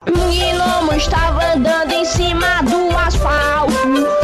Um gnomo estava andando em cima do asfalto.